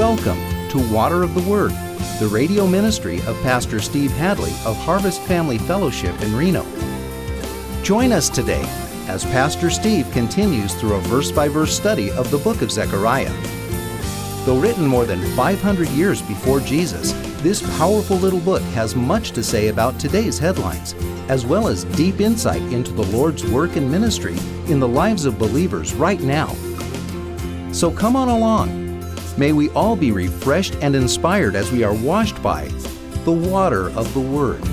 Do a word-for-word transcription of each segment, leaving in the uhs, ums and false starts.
Welcome to Water of the Word, the radio ministry of Pastor Steve Hadley of Harvest Family Fellowship in Reno. Join us today as Pastor Steve continues through a verse-by-verse study of the book of Zechariah. Though written more than five hundred years before Jesus, this powerful little book has much to say about today's headlines, as well as deep insight into the Lord's work and ministry in the lives of believers right now. So come on along. May we all be refreshed and inspired as we are washed by the water of the Word.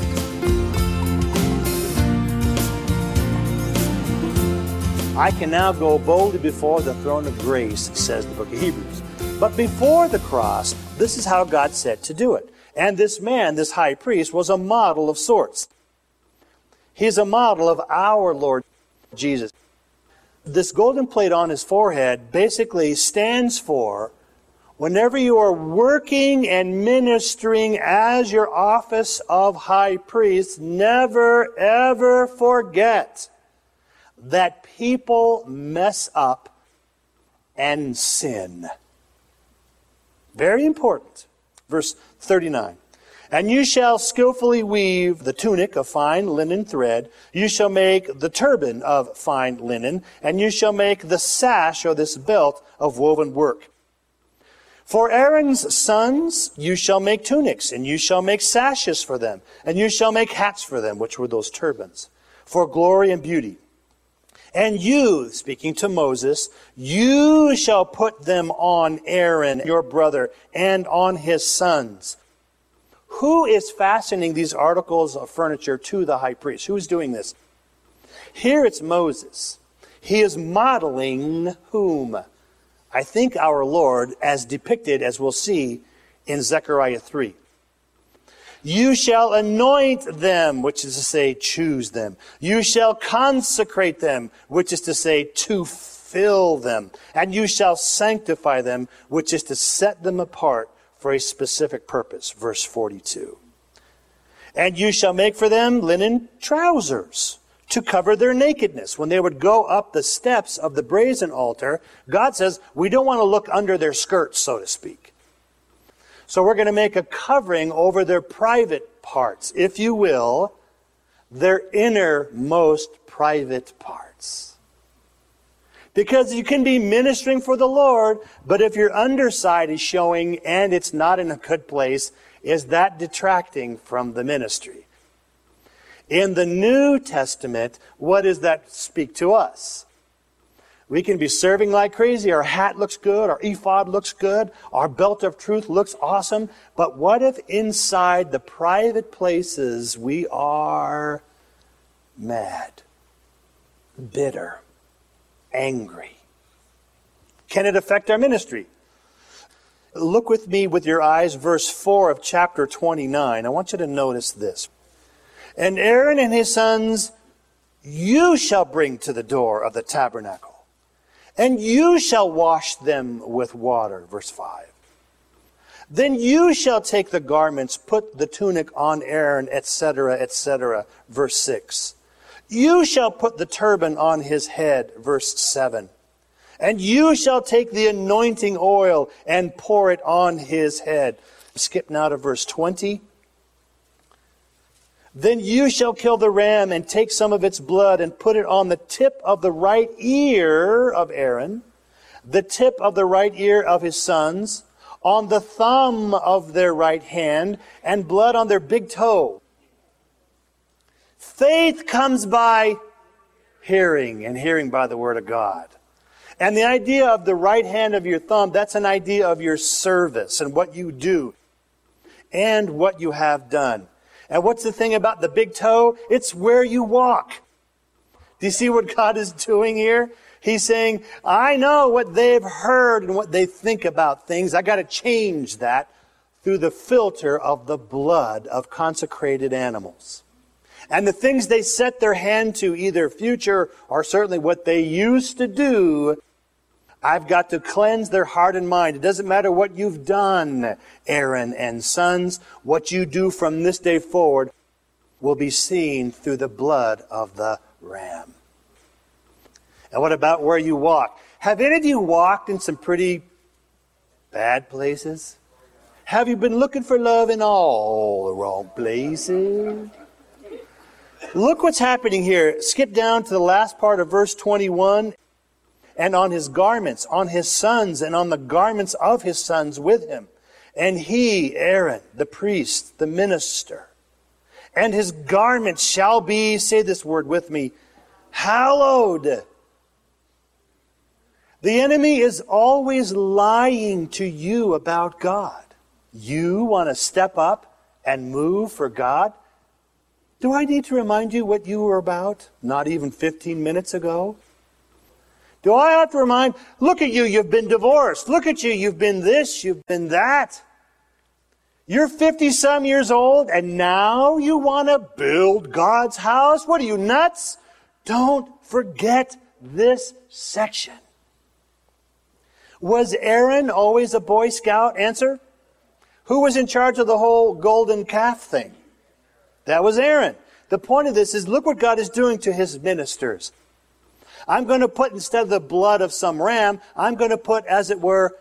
I can now go boldly before the throne of grace, says the book of Hebrews. But before the cross, this is how God said to do it. And this man, this high priest, was a model of sorts. He's a model of our Lord Jesus. This golden plate on his forehead basically stands for, whenever you are working and ministering as your office of high priest, never ever forget that people mess up and sin. Very important. Verse thirty-nine. And you shall skillfully weave the tunic of fine linen thread. You shall make the turban of fine linen. And you shall make the sash, or this belt, of woven work. For Aaron's sons you shall make tunics, and you shall make sashes for them. And you shall make hats for them, which were those turbans, for glory and beauty. And you, speaking to Moses, you shall put them on Aaron, your brother, and on his sons. Who is fastening these articles of furniture to the high priest? Who is doing this? Here it's Moses. He is modeling whom? I think our Lord, as depicted, as we'll see in Zechariah three. You shall anoint them, which is to say, choose them. You shall consecrate them, which is to say, to fill them. And you shall sanctify them, which is to set them apart for a specific purpose. Verse forty-two. And you shall make for them linen trousers to cover their nakedness. When they would go up the steps of the brazen altar, God says, we don't want to look under their skirts, so to speak. So we're going to make a covering over their private parts, if you will, their innermost private parts. Because you can be ministering for the Lord, but if your underside is showing and it's not in a good place, is that detracting from the ministry? In the New Testament, what does that speak to us? We can be serving like crazy. Our hat looks good. Our ephod looks good. Our belt of truth looks awesome. But what if inside the private places we are mad, bitter, angry? Can it affect our ministry? Look with me with your eyes, verse four of chapter twenty-nine. I want you to notice this. And Aaron and his sons you shall bring to the door of the tabernacle, and you shall wash them with water. Verse five. Then you shall take the garments, put the tunic on Aaron, et cetera, et cetera. Verse six. You shall put the turban on his head. Verse seven. And you shall take the anointing oil and pour it on his head. Skip now to verse twenty. Then you shall kill the ram and take some of its blood and put it on the tip of the right ear of Aaron, the tip of the right ear of his sons, on the thumb of their right hand, and blood on their big toe. Faith comes by hearing, and hearing by the word of God. And the idea of the right hand of your thumb, that's an idea of your service and what you do and what you have done. And what's the thing about the big toe? It's where you walk. Do you see what God is doing here? He's saying, I know what they've heard and what they think about things. I got to change that through the filter of the blood of consecrated animals. And the things they set their hand to, either future or certainly what they used to do, I've got to cleanse their heart and mind. It doesn't matter what you've done, Aaron and sons. What you do from this day forward will be seen through the blood of the ram. And what about where you walk? Have any of you walked in some pretty Bad places? Have you been looking for love in all the wrong places? Look what's happening here. Skip down to the last part of verse twenty-one. And on his garments, on his sons, and on the garments of his sons with him. And he, Aaron, the priest, the minister, and his garments shall be, say this word with me, hallowed. The enemy is always lying to you about God. You want to step up and move for God? Do I need to remind you what you were about not even fifteen minutes ago? Do I have to remind, look at you, you've been divorced. Look at you, you've been this, you've been that. You're fifty-some years old, and now you want to build God's house? What are you, nuts? Don't forget this section. Was Aaron always a Boy Scout? Answer. Who was in charge of the whole golden calf thing? That was Aaron. The point of this is, look what God is doing to his ministers. I'm going to put, instead of the blood of some ram, I'm going to put, as it were,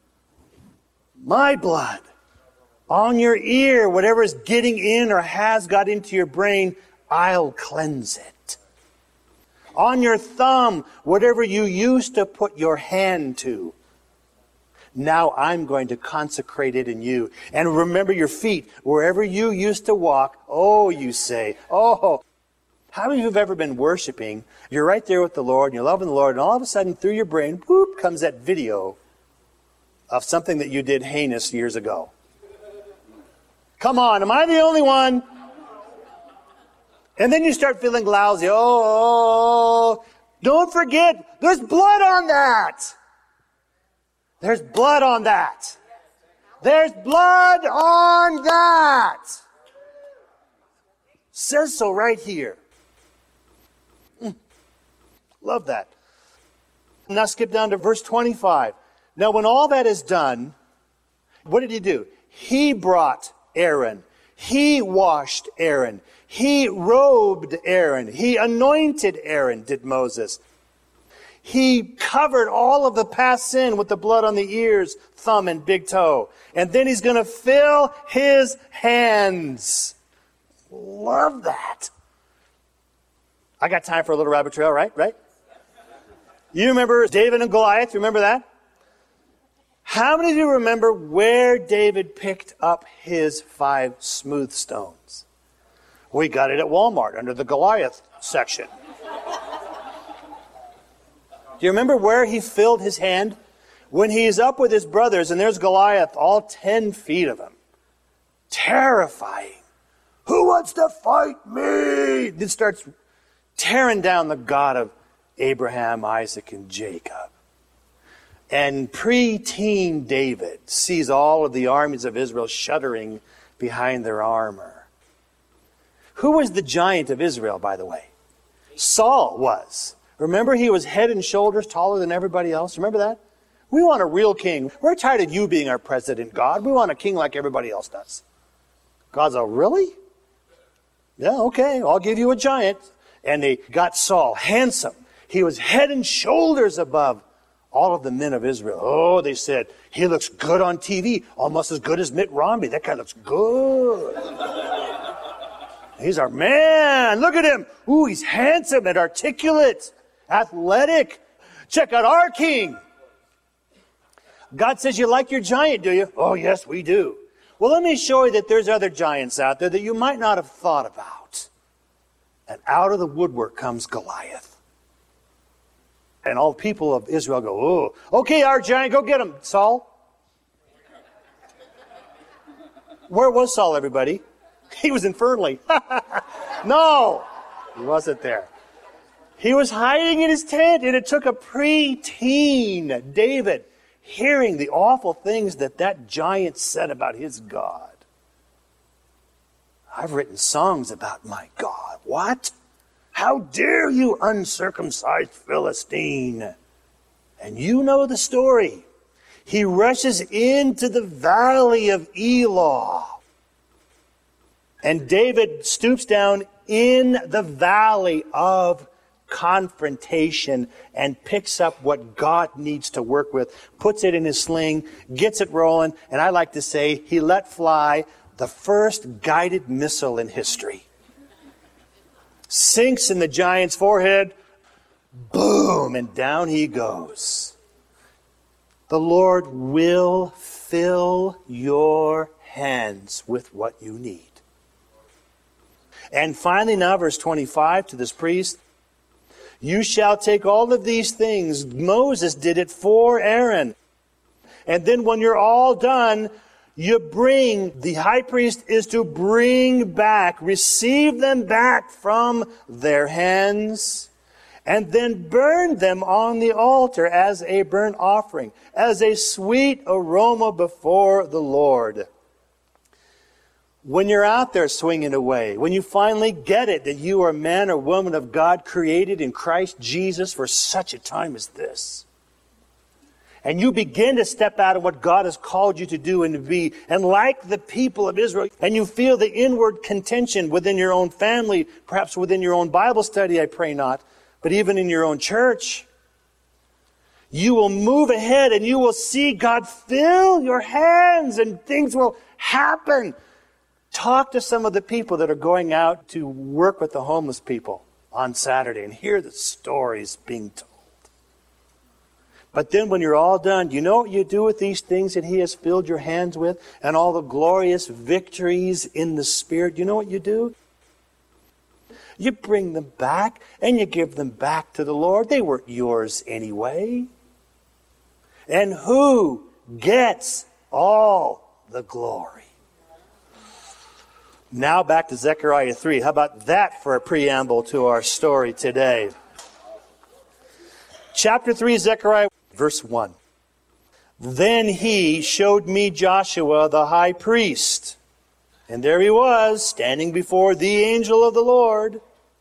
my blood on your ear. Whatever is getting in or has got into your brain, I'll cleanse it. On your thumb, whatever you used to put your hand to, now I'm going to consecrate it in you. And remember your feet, wherever you used to walk, oh, you say, oh. How many of you have ever been worshiping? You're right there with the Lord, and you're loving the Lord, and all of a sudden, through your brain, whoop, comes that video of something that you did heinous years ago. Come on, am I the only one? And then you start feeling lousy. Oh, don't forget, there's blood on that. There's blood on that. There's blood on that. Says so right here. Love that. Now skip down to verse twenty-five. Now when all that is done, what did he do? He brought Aaron. He washed Aaron. He robed Aaron. He anointed Aaron, did Moses. He covered all of the past sin with the blood on the ears, thumb, and big toe. And then he's going to fill his hands. Love that. I got time for a little rabbit trail, right? Right? You remember David and Goliath? You remember that? How many of you remember where David picked up his five smooth stones? We got it at Walmart under the Goliath section. Do you remember where he filled his hand? When he's up with his brothers and there's Goliath, all ten feet of him. Terrifying. Who wants to fight me? Then starts tearing down the God of Abraham, Isaac, and Jacob. And pre-teen David sees all of the armies of Israel shuddering behind their armor. Who was the giant of Israel, by the way? Saul was. Remember, he was head and shoulders taller than everybody else. Remember that? We want a real king. We're tired of you being our president, God. We want a king like everybody else does. God's like, really? Yeah, okay, I'll give you a giant. And they got Saul, handsome. He was head and shoulders above all of the men of Israel. Oh, they said, he looks good on T V, almost as good as Mitt Romney. That guy looks good. He's our man. Look at him. Ooh, he's handsome and articulate, athletic. Check out our king. God says, you like your giant, do you? Oh, yes, we do. Well, let me show you that there's other giants out there that you might not have thought about. And out of the woodwork comes Goliath. And all the people of Israel go, oh, okay, our giant, go get him, Saul. Where was Saul, everybody? He was in Fernley. No, he wasn't there. He was hiding in his tent, and it took a pre-teen David hearing the awful things that that giant said about his God. I've written songs about my God. What? How dare you, uncircumcised Philistine? And you know the story. He rushes into the valley of Elah. And David stoops down in the valley of confrontation and picks up what God needs to work with, puts it in his sling, gets it rolling, and I like to say he let fly the first guided missile in history. Sinks in the giant's forehead, boom, and down he goes. The Lord will fill your hands with what you need. And finally now, verse twenty-five, to this priest, you shall take all of these things. Moses did it for Aaron. And then when you're all done, you bring, the high priest is to bring back, receive them back from their hands, and then burn them on the altar as a burnt offering, as a sweet aroma before the Lord. When you're out there swinging away, when you finally get it that you are a man or woman of God created in Christ Jesus for such a time as this, and you begin to step out of what God has called you to do and to be, and like the people of Israel, and you feel the inward contention within your own family, perhaps within your own Bible study, I pray not, but even in your own church, you will move ahead and you will see God fill your hands and things will happen. Talk to some of the people that are going out to work with the homeless people on Saturday and hear the stories being told. But then when you're all done, you know what you do with these things that he has filled your hands with and all the glorious victories in the Spirit? You know what you do? You bring them back and you give them back to the Lord. They weren't yours anyway. And who gets all the glory? Now back to Zechariah three. How about that for a preamble to our story today? Chapter three, Zechariah, verse one. Then he showed me Joshua the high priest. And there he was, standing before the angel of the Lord.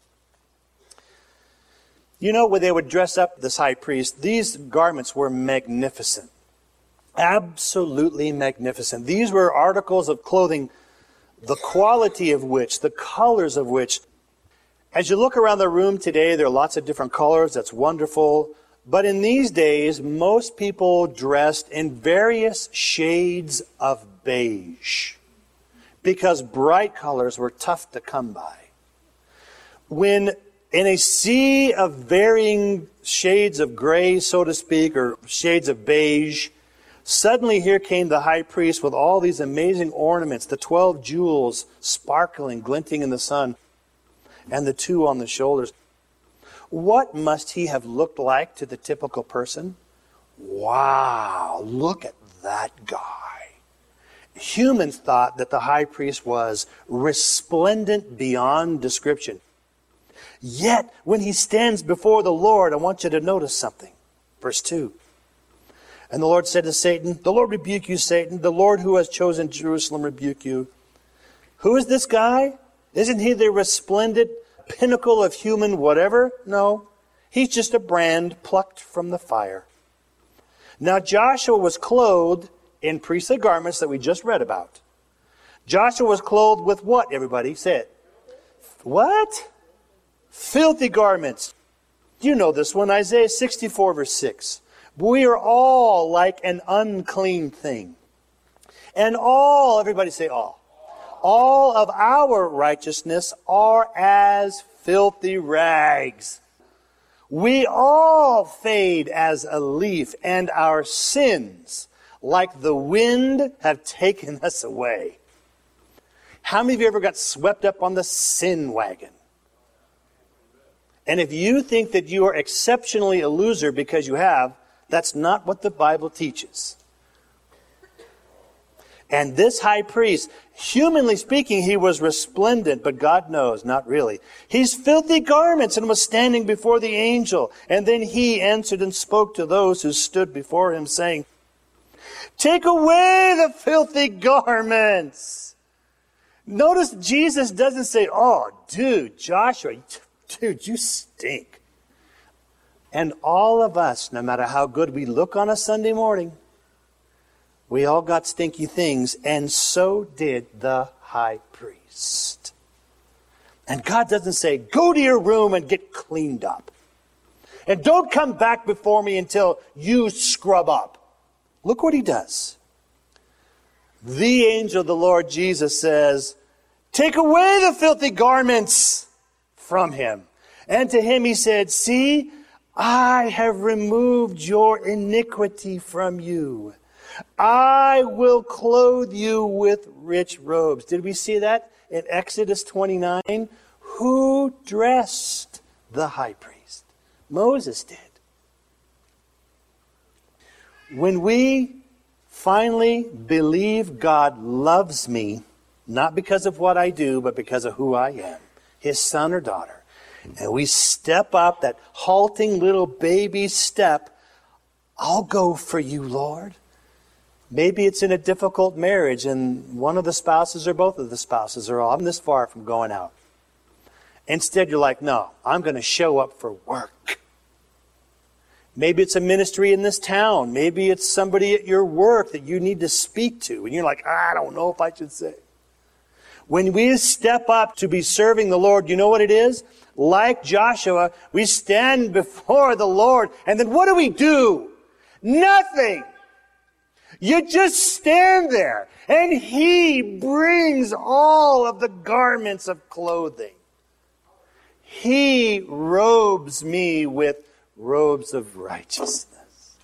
You know, when they would dress up this high priest, these garments were magnificent. Absolutely magnificent. These were articles of clothing, the quality of which, the colors of which, as you look around the room today, there are lots of different colors. That's wonderful. But in these days, most people dressed in various shades of beige because bright colors were tough to come by. When in a sea of varying shades of gray, so to speak, or shades of beige, suddenly here came the high priest with all these amazing ornaments, the twelve jewels sparkling, glinting in the sun, and the two on the shoulders. What must he have looked like to the typical person? Wow, look at that guy. Humans thought that the high priest was resplendent beyond description. Yet, when he stands before the Lord, I want you to notice something. Verse two. And the Lord said to Satan, the Lord rebuke you, Satan. The Lord who has chosen Jerusalem rebuke you. Who is this guy? Isn't he the resplendent pinnacle of human whatever? No. He's just a brand plucked from the fire. Now Joshua was clothed in priestly garments that we just read about. Joshua was clothed with what, everybody? Say it. What? Filthy garments. You know this one, Isaiah sixty-four, verse six. We are all like an unclean thing. And all, everybody say all. All of our righteousness are as filthy rags. We all fade as a leaf, and our sins, like the wind, have taken us away. How many of you ever got swept up on the sin wagon? And if you think that you are exceptionally a loser because you have, that's not what the Bible teaches. And this high priest, humanly speaking, he was resplendent, but God knows, not really. He's filthy garments and was standing before the angel. And then he answered and spoke to those who stood before him, saying, take away the filthy garments. Notice Jesus doesn't say, oh, dude, Joshua, dude, you stink. And all of us, no matter how good we look on a Sunday morning, we all got stinky things, and so did the high priest. And God doesn't say, go to your room and get cleaned up. And don't come back before me until you scrub up. Look what he does. The angel of the Lord Jesus says, take away the filthy garments from him. And to him he said, see, I have removed your iniquity from you. I will clothe you with rich robes. Did we see that in Exodus twenty-nine? Who dressed the high priest? Moses did. When we finally believe God loves me, not because of what I do, but because of who I am, his son or daughter, and we step up that halting little baby step, I'll go for you, Lord. Maybe it's in a difficult marriage and one of the spouses or both of the spouses are, oh, I'm this far from going out. Instead, you're like, no, I'm going to show up for work. Maybe it's a ministry in this town. Maybe it's somebody at your work that you need to speak to. And you're like, I don't know if I should say. When we step up to be serving the Lord, you know what it is? Like Joshua, we stand before the Lord. And then what do we do? Nothing. You just stand there. And He brings all of the garments of clothing. He robes me with robes of righteousness.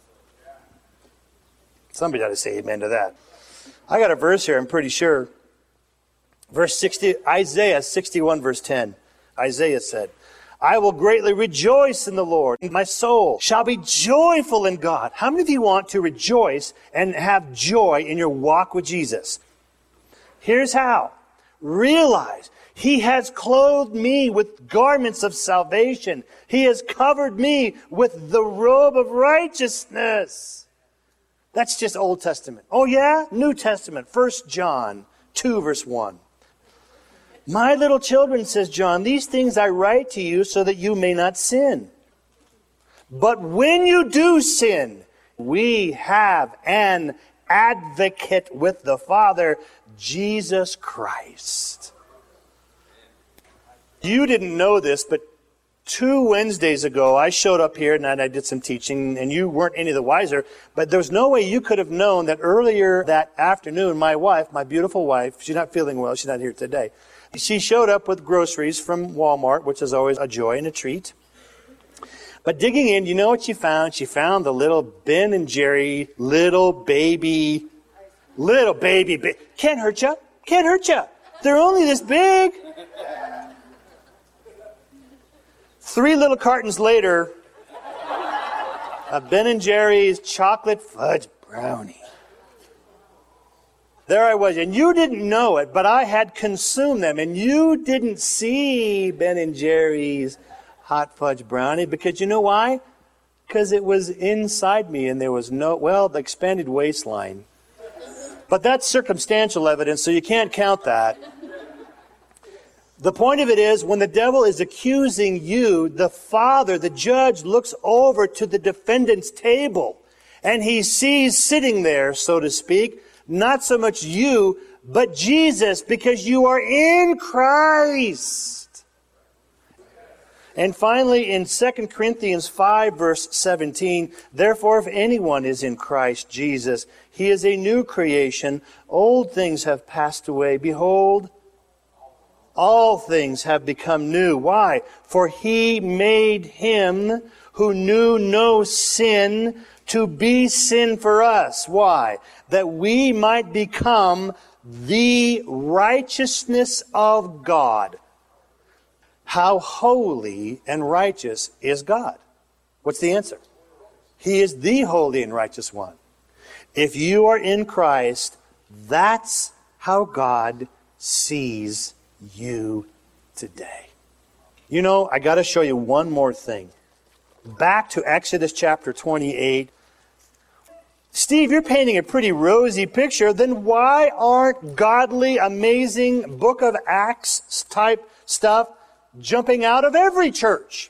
Somebody ought to say amen to that. I got a verse here, I'm pretty sure. Verse sixty, Isaiah sixty-one, verse ten. Isaiah said, I will greatly rejoice in the Lord. My soul shall be joyful in God. How many of you want to rejoice and have joy in your walk with Jesus? Here's how. Realize He has clothed me with garments of salvation. He has covered me with the robe of righteousness. That's just Old Testament. Oh yeah? New Testament. First John two, verse one. My little children, says John, these things I write to you so that you may not sin. But when you do sin, we have an advocate with the Father, Jesus Christ. You didn't know this, but two Wednesdays ago, I showed up here and I did some teaching, and you weren't any the wiser, but there's no way you could have known that earlier that afternoon, my wife, my beautiful wife, she's not feeling well, she's not here today, she showed up with groceries from Walmart, which is always a joy and a treat. But digging in, you know what she found? She found the little Ben and Jerry, little baby, little baby, ba- can't hurt you, can't hurt you. They're only this big. Three little cartons later, a Ben and Jerry's chocolate fudge brownie. There I was, and you didn't know it, but I had consumed them, and you didn't see Ben and Jerry's hot fudge brownie, because you know why? Because it was inside me, and there was no, well, the expanded waistline. But that's circumstantial evidence, so you can't count that. The point of it is, when the devil is accusing you, the Father, the judge, looks over to the defendant's table, and he sees sitting there, so to speak, not so much you, but Jesus, because you are in Christ. And finally, in Second Corinthians five, verse seventeen, therefore, if anyone is in Christ Jesus, he is a new creation. Old things have passed away. Behold, all things have become new. Why? For He made Him who knew no sin to be sin for us. Why? That we might become the righteousness of God. How holy and righteous is God? What's the answer? He is the holy and righteous one. If you are in Christ, that's how God sees you today. You know, I got to show you one more thing. Back to Exodus chapter twenty-eight. Steve, you're painting a pretty rosy picture. Then why aren't godly, amazing Book of Acts type stuff jumping out of every church?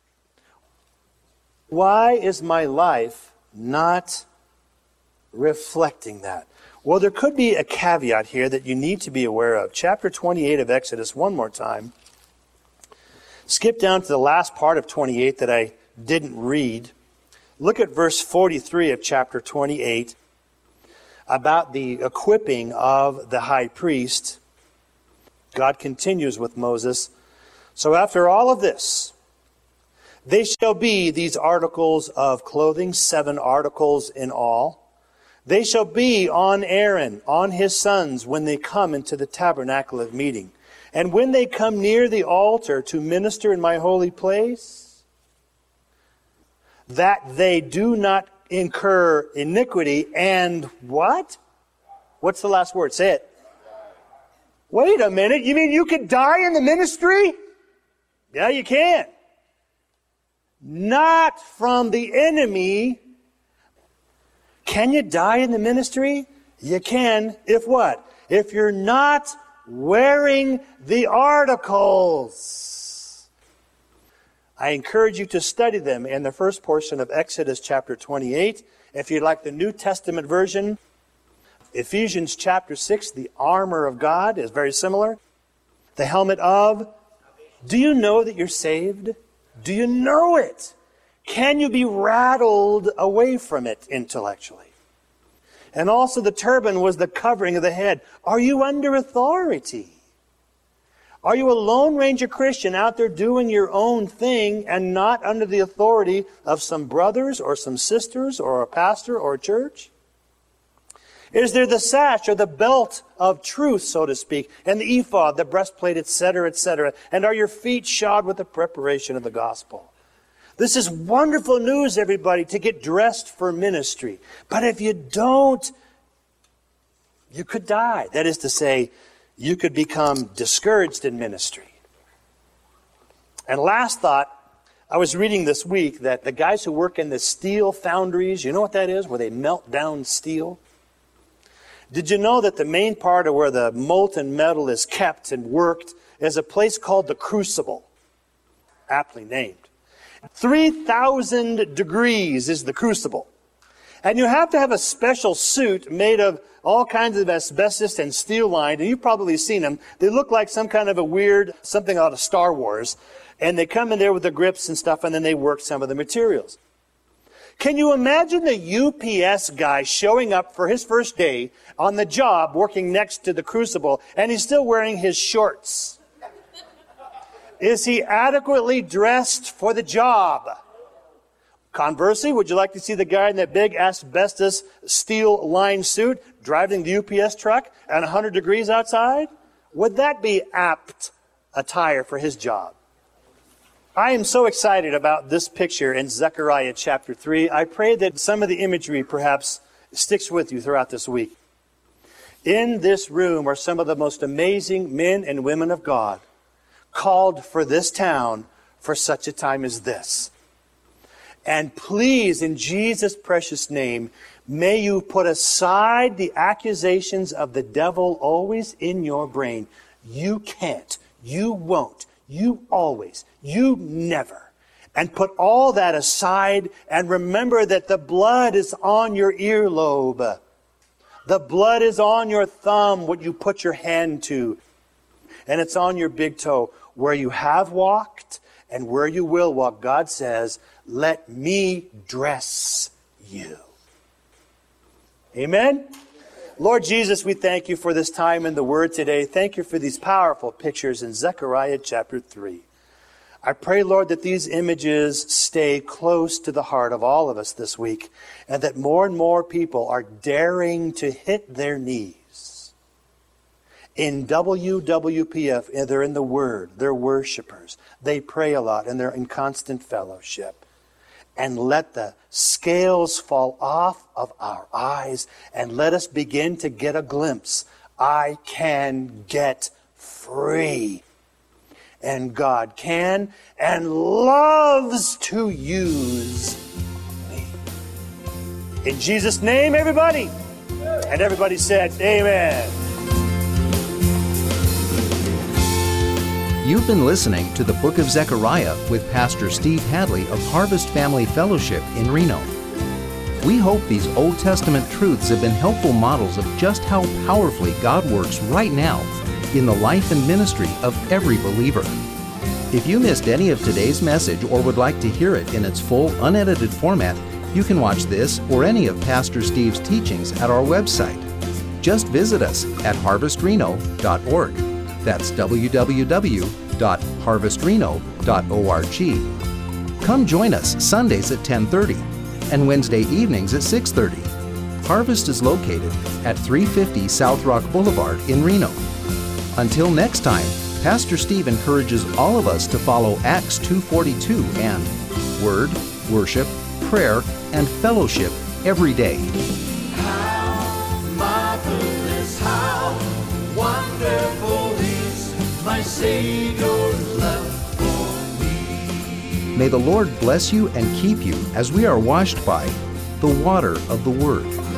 Why is my life not reflecting that? Well, there could be a caveat here that you need to be aware of. Chapter twenty-eight of Exodus, one more time. Skip down to the last part of twenty-eight that I didn't read, look at verse forty-three of chapter twenty-eight about the equipping of the high priest. God continues with Moses. So after all of this, they shall be these articles of clothing, seven articles in all. They shall be on Aaron, on his sons, when they come into the tabernacle of meeting. And when they come near the altar to minister in my holy place, that they do not incur iniquity and what? What's the last word? Say it. Wait a minute. You mean you could die in the ministry? Yeah, you can. Not from the enemy. Can you die in the ministry? You can. If what? If you're not wearing the articles. I encourage you to study them in the first portion of Exodus chapter twenty-eight. If you'd like the New Testament version, Ephesians chapter six, the armor of God is very similar. The helmet of, do you know that you're saved? Do you know it? Can you be rattled away from it intellectually? And also the turban was the covering of the head. Are you under authority? Are you a Lone Ranger Christian out there doing your own thing and not under the authority of some brothers or some sisters or a pastor or a church? Is there the sash or the belt of truth, so to speak, and the ephod, the breastplate, et cetera, et cetera? And are your feet shod with the preparation of the gospel? This is wonderful news, everybody, to get dressed for ministry. But if you don't, you could die. That is to say, you could become discouraged in ministry. And last thought, I was reading this week that the guys who work in the steel foundries, you know what that is, where they melt down steel? Did you know that the main part of where the molten metal is kept and worked is a place called the crucible? Aptly named. three thousand degrees is the crucible. And you have to have a special suit made of all kinds of asbestos and steel lined, and you've probably seen them. They look like some kind of a weird, something out of Star Wars. And they come in there with the grips and stuff, and then they work some of the materials. Can you imagine the U P S guy showing up for his first day on the job working next to the crucible, and he's still wearing his shorts? Is he adequately dressed for the job? Conversely, would you like to see the guy in that big asbestos steel-lined suit driving the U P S truck at one hundred degrees outside? Would that be apt attire for his job? I am so excited about this picture in Zechariah chapter three. I pray that some of the imagery perhaps sticks with you throughout this week. In this room are some of the most amazing men and women of God, called for this town for such a time as this. And please, in Jesus' precious name, may you put aside the accusations of the devil always in your brain. You can't. You won't. You always. You never. And put all that aside and remember that the blood is on your earlobe. The blood is on your thumb, what you put your hand to. And it's on your big toe. Where you have walked and where you will walk, God says, let me dress you. Amen? Lord Jesus, we thank you for this time in the Word today. Thank you for these powerful pictures in Zechariah chapter three. I pray, Lord, that these images stay close to the heart of all of us this week, and that more and more people are daring to hit their knees. In W W P F, they're in the Word, they're worshipers, they pray a lot, and they're in constant fellowship. And let the scales fall off of our eyes, and let us begin to get a glimpse. I can get free. And God can and loves to use me. In Jesus' name, everybody. And everybody said, amen. You've been listening to the Book of Zechariah with Pastor Steve Hadley of Harvest Family Fellowship in Reno. We hope these Old Testament truths have been helpful models of just how powerfully God works right now in the life and ministry of every believer. If you missed any of today's message or would like to hear it in its full, unedited format, you can watch this or any of Pastor Steve's teachings at our website. Just visit us at harvest reno dot org. That's w w w dot harvest reno dot org. Come join us Sundays at ten thirty and Wednesday evenings at six thirty. Harvest is located at three fifty South Rock Boulevard in Reno. Until next time, Pastor Steve encourages all of us to follow Acts two forty-two and Word, Worship, Prayer, and Fellowship every day. How marvelous, how wonderful is my Savior's love for me. May the Lord bless you and keep you as we are washed by the water of the Word.